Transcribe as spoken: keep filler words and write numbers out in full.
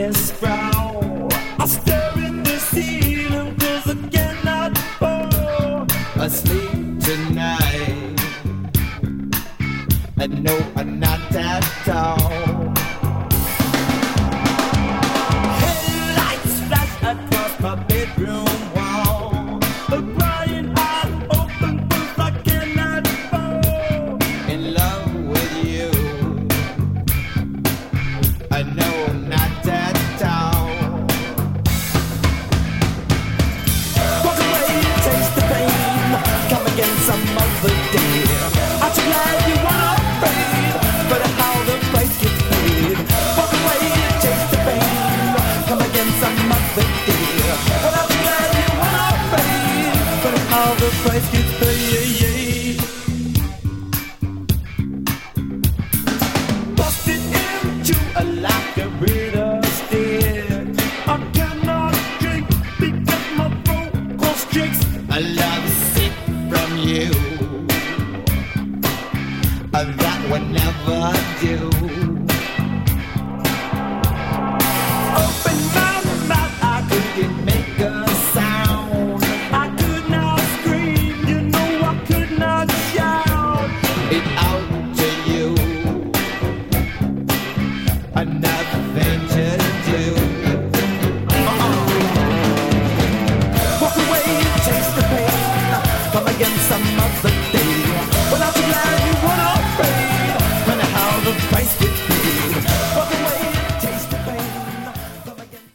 endless frown. I stare in the ceiling 'cause I cannot fall asleep tonight. And no, I'm not that tall. Headlights flash across my bedroom wall. The crying eyes open 'cause I cannot fall in love with you. I know I'm not that tall. Walk away and taste the pain. Come again some other day. Aren't you glad you weren't afraid? But how the price gets paid. Walk away and taste the pain. Come again some other day. Well, aren't you glad you weren't afraid? But how the price gets paid.